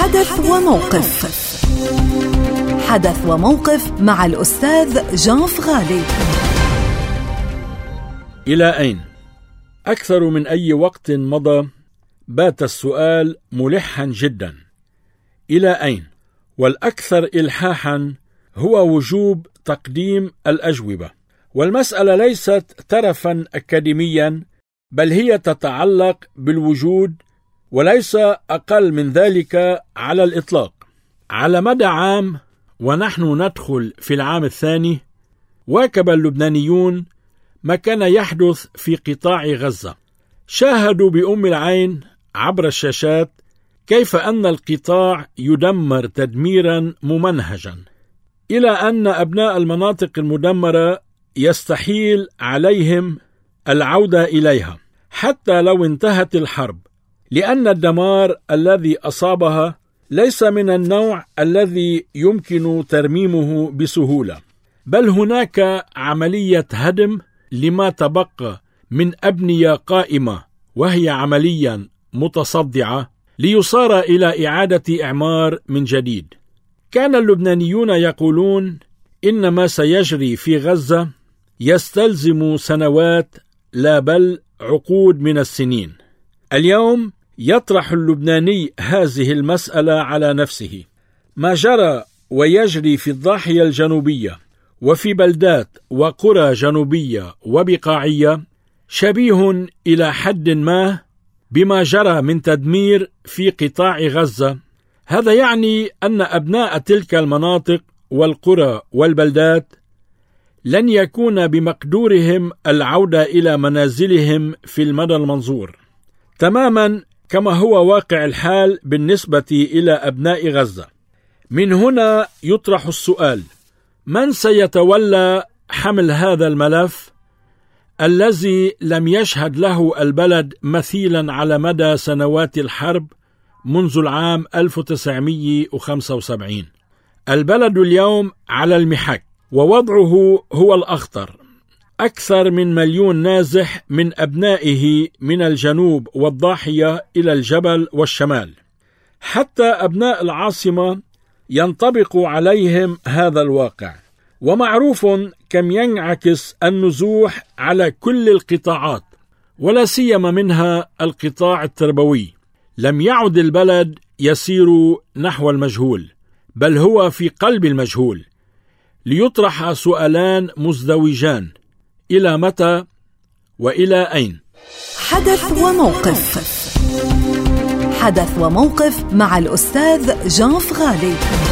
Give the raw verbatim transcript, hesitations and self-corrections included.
حدث وموقف. حدث وموقف مع الأستاذ جان فغالي. إلى أين؟ أكثر من أي وقت مضى بات السؤال ملحا جدا. إلى أين؟ والأكثر إلحاحا هو وجوب تقديم الأجوبة. والمسألة ليست ترفا أكاديميا، بل هي تتعلق بالوجود وليس أقل من ذلك على الإطلاق. على مدى عام ونحن ندخل في العام الثاني، واكب اللبنانيون ما كان يحدث في قطاع غزة. شاهدوا بأم العين عبر الشاشات كيف أن القطاع يدمر تدميرا ممنهجا، إلى أن أبناء المناطق المدمرة يستحيل عليهم العودة إليها حتى لو انتهت الحرب، لأن الدمار الذي أصابها ليس من النوع الذي يمكن ترميمه بسهولة، بل هناك عملية هدم لما تبقى من أبنية قائمة وهي عمليا متصدعة ليصار إلى إعادة إعمار من جديد. كان اللبنانيون يقولون إن ما سيجري في غزة يستلزم سنوات لا بل عقود من السنين. اليوم يطرح اللبناني هذه المسألة على نفسه. ما جرى ويجري في الضاحية الجنوبية وفي بلدات وقرى جنوبية وبقاعية شبيه إلى حد ما بما جرى من تدمير في قطاع غزة. هذا يعني أن أبناء تلك المناطق والقرى والبلدات لن يكون بمقدورهم العودة إلى منازلهم في المدى المنظور، تماما كما هو واقع الحال بالنسبة إلى أبناء غزة. من هنا يطرح السؤال: من سيتولى حمل هذا الملف الذي لم يشهد له البلد مثيلا على مدى سنوات الحرب منذ العام ألف وتسعمئة وخمسة وسبعين؟ البلد اليوم على المحك، ووضعه هو الأخطر. أكثر من مليون نازح من أبنائه من الجنوب والضاحية إلى الجبل والشمال. حتى أبناء العاصمة ينطبق عليهم هذا الواقع، ومعروف كم ينعكس النزوح على كل القطاعات، ولا سيما منها القطاع التربوي. لم يعد البلد يسير نحو المجهول، بل هو في قلب المجهول. ليطرح سؤالان مزدوجان: إلى متى وإلى أين؟ حدث وموقف. حدث وموقف مع الأستاذ جان فغالي.